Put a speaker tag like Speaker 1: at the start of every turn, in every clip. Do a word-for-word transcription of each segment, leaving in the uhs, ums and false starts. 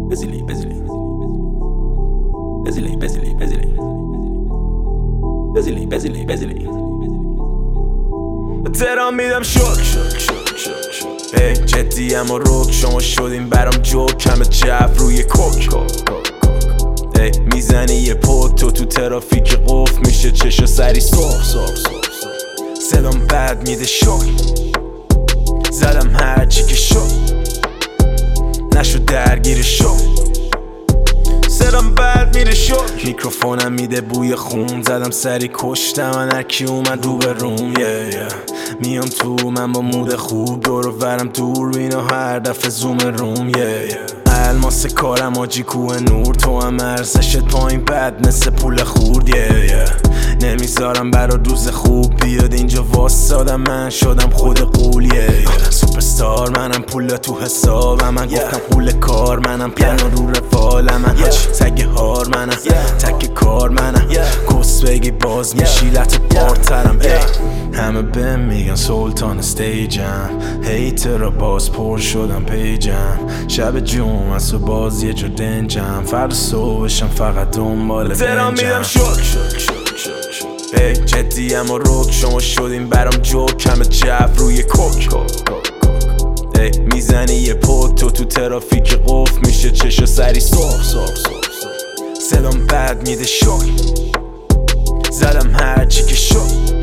Speaker 1: busily, busily, busily, busily, busily, busily, busily, busily. تهران میدم شک شک شک شک شک ای جدی اما روک شما شدیم برام جوک همه جف روی کوک ای میزنی یه پوک تو تو ترافیک قف میشه چشا سری سرخ سرخ سرخ صدام بد میده شک زدم هرچی که شد نشد درگیر شد صدام بد میره شک میکروفونم میده بوی خون زدم سری کشتم من هرکی اومد رو به روم yeah, yeah. میام تو من با مود خوب دور و برم دور بینا هر دفعه زوم روم yeah, yeah. الماس کارم آجی کوه نور تو هم ارزشت پایین بد مثل پول خورد yeah, yeah. نمیذارم برا روز خوب بیاد اینجا واسادم من شدم خود قول yeah, yeah. سوپرستار منم پول تو حسابم من yeah. گفتم پول کار منم پلن yeah. رو روالم من yeah. تگ هار منم yeah. تک کار منم yeah. کس بگی باز میشی yeah. لط بارترم yeah. همه بهم میگن سلطان استیجم هیتر باز پر شدم پیجم شب جمعه و باز یه جا دنجم فرد صبحشم فقط دنبال بنجم تهران میدم شک شک شک شک شک ای جدی اما روک شما شدیم برام جوک همه جف روی کوک ای میزنی یه پوک تو تو ترافیک قف میشه چشا سری سرخ سرخ سرخ صدام بد میده شک زدم هرچی که شد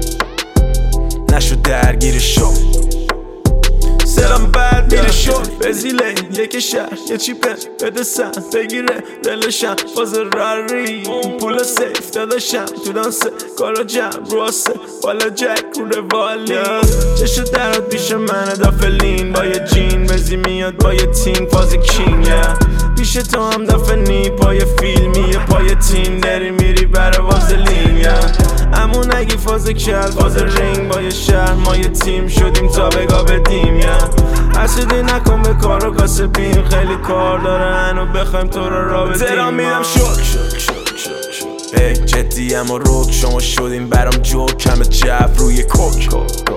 Speaker 1: نشد درگیر شد صدام بد میره شد بزیله یک شهر یه چیپه بده سن بگیره دلشم باز راری پول سیف داداشم تو دانسه کارا جمع رو آسه بالا جک رو روالی چشو درات پیش منه دافلین با یه جین بزی میاد با یه تیم فاز کینگ پیش تو هم دافنی پای فیلمی یه پای تین داری میری برا وازلین امون اگه فاز کل فاز رینگ با یه شهر ما یه تیم شدیم تا بگا بدیم حسودی نکن به کار و کاسبیم خیلی کار داره هنو بخوایم تو رو را بدیم تهران میدم شک شک شک شک شک ای جدی اما روک شما شدیم برام جوک همه جف روی کوک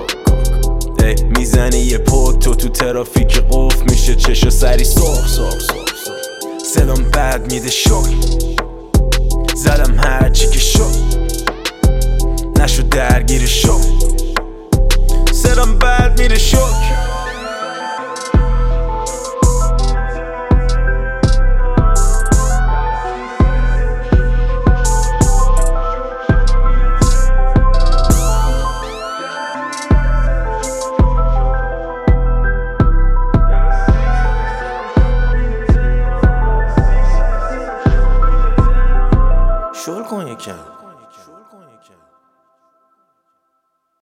Speaker 1: ای میزنی یه پوک تو تو ترافیک قف میشه چشا سری سرخ سرخ سرخ صدام بد میده شک زدم هرچی که شد نشد درگیر شد صدام بد میره شک شل کن یکم